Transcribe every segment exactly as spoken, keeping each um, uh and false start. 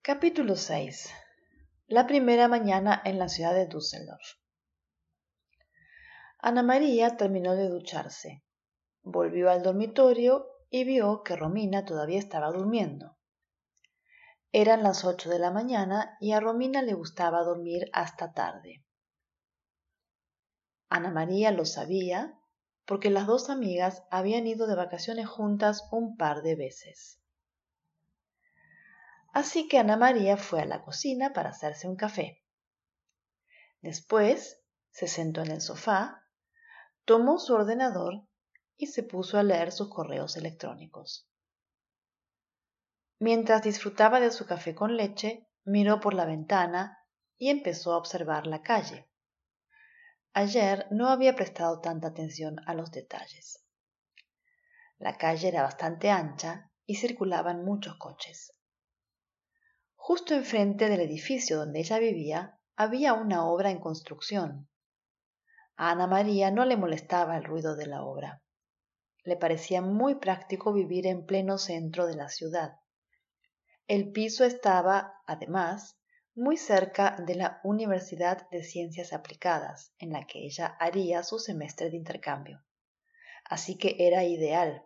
Capítulo seis. La primera mañana en la ciudad de Düsseldorf. Ana María terminó de ducharse, volvió al dormitorio y vio que Romina todavía estaba durmiendo. Eran las ocho de la mañana y a Romina le gustaba dormir hasta tarde. Ana María lo sabía porque las dos amigas habían ido de vacaciones juntas un par de veces. Así que Ana María fue a la cocina para hacerse un café. Después se sentó en el sofá, tomó su ordenador y se puso a leer sus correos electrónicos. Mientras disfrutaba de su café con leche, miró por la ventana y empezó a observar la calle. Ayer no había prestado tanta atención a los detalles. La calle era bastante ancha y circulaban muchos coches. Justo enfrente del edificio donde ella vivía había una obra en construcción. A Ana María no le molestaba el ruido de la obra. Le parecía muy práctico vivir en pleno centro de la ciudad. El piso estaba, además, muy cerca de la Universidad de Ciencias Aplicadas, en la que ella haría su semestre de intercambio. Así que era ideal.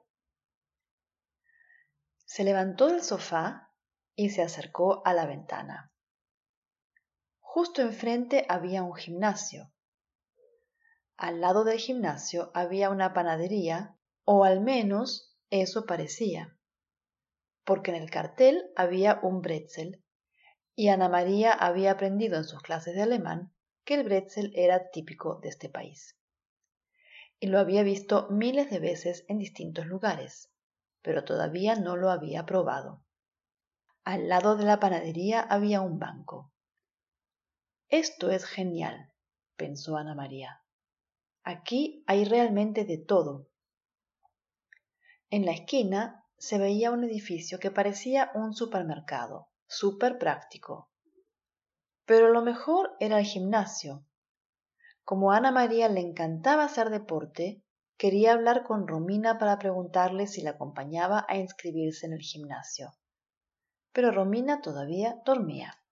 Se levantó del sofá y se acercó a la ventana. Justo enfrente había un gimnasio. Al lado del gimnasio había una panadería, o al menos eso parecía, porque en el cartel había un bretzel, y Ana María había aprendido en sus clases de alemán que el bretzel era típico de este país. Y lo había visto miles de veces en distintos lugares, pero todavía no lo había probado. Al lado de la panadería había un banco. Esto es genial, pensó Ana María. Aquí hay realmente de todo. En la esquina se veía un edificio que parecía un supermercado, súper práctico. Pero lo mejor era el gimnasio. Como a Ana María le encantaba hacer deporte, quería hablar con Romina para preguntarle si la acompañaba a inscribirse en el gimnasio. Pero Romina todavía dormía.